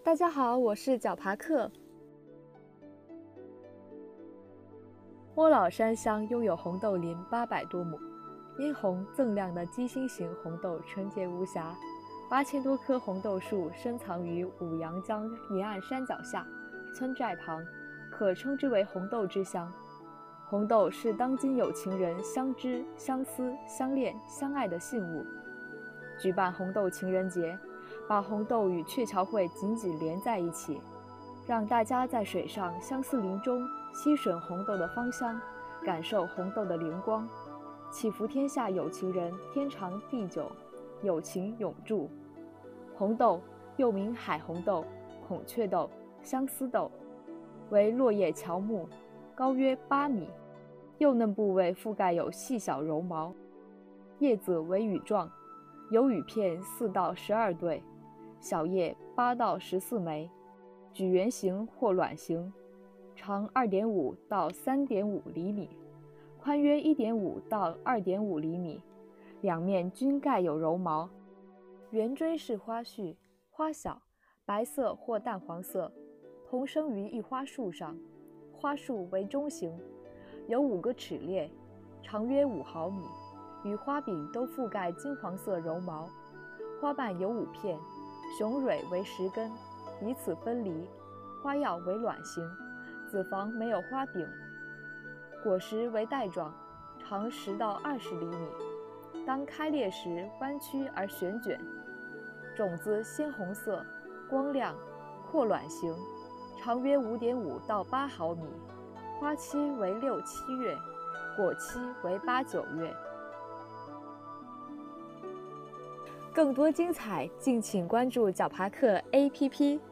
大家好，我是绞爬客。窝老山乡拥有红豆林800多亩，殷红锃亮的鸡心型红豆纯洁无瑕，8000多棵红豆树深藏于五羊江沿岸山脚下、村寨旁，可称之为红豆之乡。红豆是当今有情人相知、相思、相恋、相爱的信物。举办红豆情人节，把红豆与鹊桥会紧紧连在一起，让大家在水上相思林中吸吮红豆的芳香，感受红豆的灵光，祈福天下有情人天长地久，有情永驻。红豆又名海红豆、孔雀豆、相思豆，为落叶乔木，高约8米，幼嫩部位覆盖有细小柔毛，叶子为羽状，有羽片4到12对，小叶8到14枚，矩圆形或卵形，长2.5到3.5厘米，宽约1.5到2.5厘米，两面均盖有柔毛，圆锥式花序，花小，白色或淡黄色，同生于一花树上，花束为中型，有5个齿列，长约5毫米，与花柄都覆盖金黄色柔毛，花瓣有5片，雄蕊为10根，彼此分离，花药为卵形，子房没有花柄，果实为带状，长10到20厘米，当开裂时弯曲而旋卷，种子鲜红色，光亮，阔卵形，长约5.5到8毫米，花期为6、7月，果期为8、9月。更多精彩，敬请关注绞爬客 APP。